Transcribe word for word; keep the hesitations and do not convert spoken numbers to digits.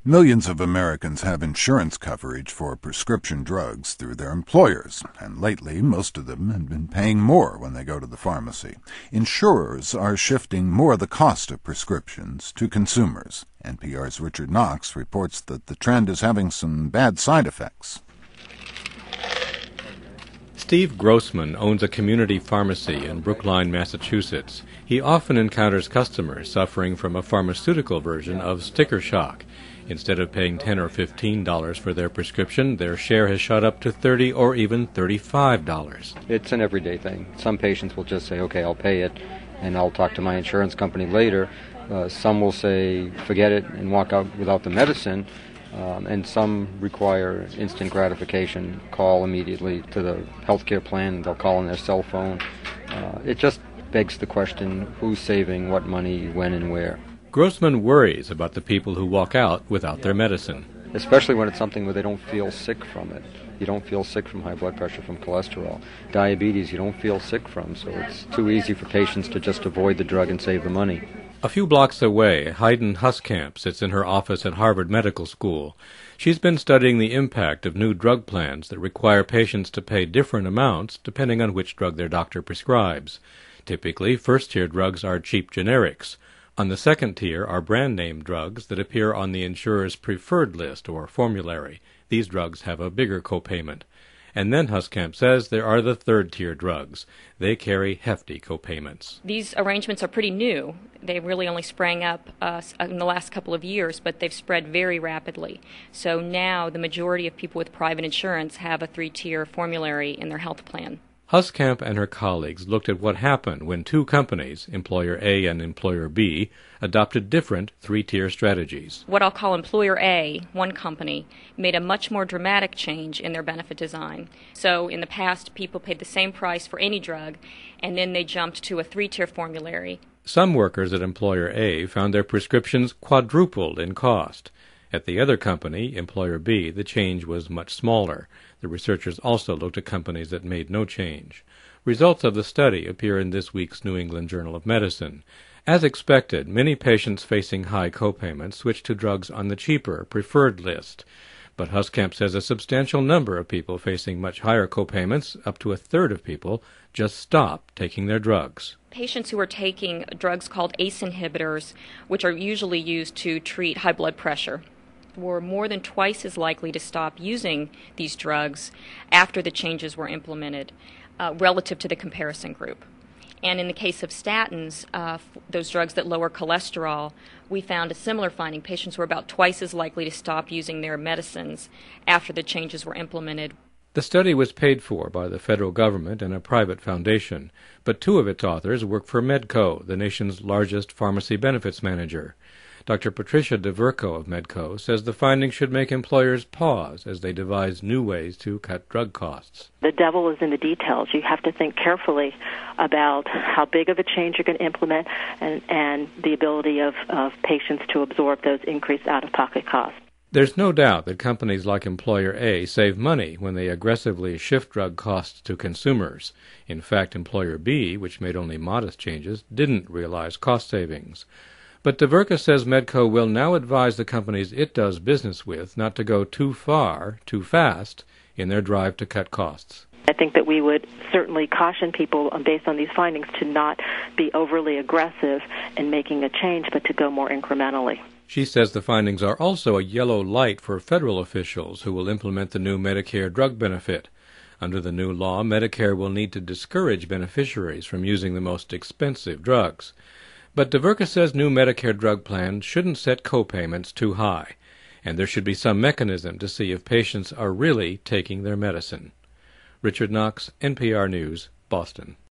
Millions of Americans have insurance coverage for prescription drugs through their employers, and lately most of them have been paying more when they go to the pharmacy. Insurers are shifting more of the cost of prescriptions to consumers. N P R's Richard Knox reports that the trend is having some bad side effects. Steve Grossman owns a community pharmacy in Brookline, Massachusetts. He often encounters customers suffering from a pharmaceutical version of sticker shock. Instead of paying ten or fifteen dollars for their prescription, their share has shot up to thirty or even thirty-five dollars. It's an everyday thing. Some patients will just say, okay, I'll pay it, and I'll talk to my insurance company later. Uh, some will say, forget it, and walk out without the medicine. Um, and some require instant gratification, call immediately to the healthcare plan, they'll call on their cell phone. Uh, it just begs the question, who's saving what money, when and where? Grossman worries about the people who walk out without their medicine. Especially when it's something where they don't feel sick from it. You don't feel sick from high blood pressure, from cholesterol. Diabetes, you don't feel sick from, so it's too easy for patients to just avoid the drug and save the money. A few blocks away, Hayden Huskamp sits in her office at Harvard Medical School. She's been studying the impact of new drug plans that require patients to pay different amounts depending on which drug their doctor prescribes. Typically, first-tier drugs are cheap generics. On the second tier are brand-name drugs that appear on the insurer's preferred list or formulary. These drugs have a bigger copayment. And then Huskamp says there are the third-tier drugs. They carry hefty copayments. These arrangements are pretty new. They really only sprang up uh, in the last couple of years, but they've spread very rapidly. So now the majority of people with private insurance have a three-tier formulary in their health plan. Huskamp and her colleagues looked at what happened when two companies, Employer A and Employer B, adopted different three-tier strategies. What I'll call Employer A, one company, made a much more dramatic change in their benefit design. So in the past, people paid the same price for any drug, and then they jumped to a three-tier formulary. Some workers at Employer A found their prescriptions quadrupled in cost. At the other company, Employer B, the change was much smaller. The researchers also looked at companies that made no change. Results of the study appear in this week's New England Journal of Medicine. As expected, many patients facing high copayments switched to drugs on the cheaper, preferred list. But Huskamp says a substantial number of people facing much higher copayments, up to a third of people, just stop taking their drugs. Patients who are taking drugs called A C E inhibitors, which are usually used to treat high blood pressure, were more than twice as likely to stop using these drugs after the changes were implemented uh, relative to the comparison group. And in the case of statins, uh, those drugs that lower cholesterol, we found a similar finding. Patients were about twice as likely to stop using their medicines after the changes were implemented. The study was paid for by the federal government and a private foundation, but two of its authors work for Medco, the nation's largest pharmacy benefits manager. Doctor Patricia DeVerco of Medco says the findings should make employers pause as they devise new ways to cut drug costs. The devil is in the details. You have to think carefully about how big of a change you're going to implement and, and the ability of, of patients to absorb those increased out-of-pocket costs. There's no doubt that companies like Employer A save money when they aggressively shift drug costs to consumers. In fact, Employer B, which made only modest changes, didn't realize cost savings. But DeVerca says Medco will now advise the companies it does business with not to go too far, too fast, in their drive to cut costs. I think that we would certainly caution people based on these findings to not be overly aggressive in making a change, but to go more incrementally. She says the findings are also a yellow light for federal officials who will implement the new Medicare drug benefit. Under the new law, Medicare will need to discourage beneficiaries from using the most expensive drugs. But DeVerca says new Medicare drug plans shouldn't set copayments too high, and there should be some mechanism to see if patients are really taking their medicine. Richard Knox, N P R News, Boston.